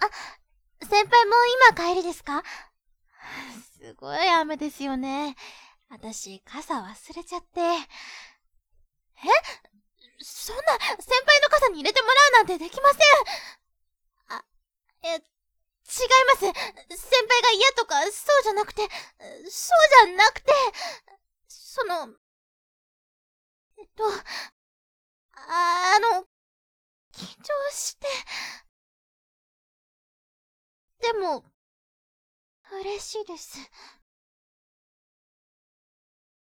先輩も今帰りですか？すごい雨ですよね。私、傘忘れちゃって。そんな、先輩の傘に入れてもらうなんてできません。あ、違います。先輩が嫌とか、そうじゃなくて、そうじゃなくて、その、えっと、緊張して、でも、嬉しいです。